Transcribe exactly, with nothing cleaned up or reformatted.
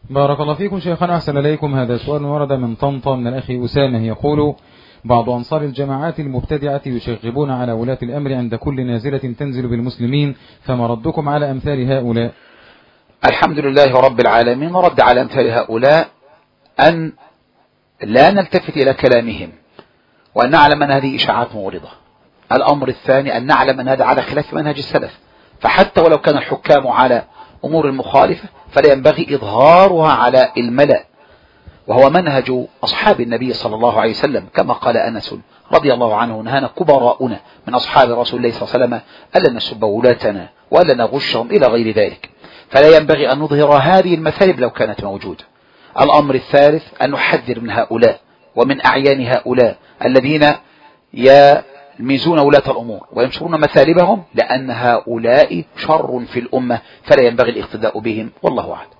بارك الله فيكم شيخنا، أحسن إليكم. هذا سؤال ورد من طنطا من الأخ أسامة، يقول: بعض أنصار الجماعات المبتدعة يشغبون على ولاة الأمر عند كل نازلة تنزل بالمسلمين، فما ردكم على أمثال هؤلاء؟ الحمد لله رب العالمين. ورد على أمثال هؤلاء أن لا نلتفت إلى كلامهم، وأن نعلم أن هذه إشاعات مغرضة. الأمر الثاني أن نعلم أن هذا على خلاف منهج السلف، فحتى ولو كان الحكام على أمور مخالفة فلا ينبغي إظهارها على الملأ، وهو منهج أصحاب النبي صلى الله عليه وسلم، كما قال أنس رضي الله عنه: نهانا كبراؤنا من أصحاب رسول الله صلى الله عليه وسلم ألا نسب ولاتنا وألا نغشهم إلى غير ذلك. فلا ينبغي أن نظهر هذه المثالب لو كانت موجودة. الأمر الثالث أن نحذر من هؤلاء ومن أعيان هؤلاء الذين يلمزون ولاة الأمور وينشرون مثالبهم، لأن هؤلاء شر في الأمة، فلا ينبغي الاقتداء بهم، والله أعلم.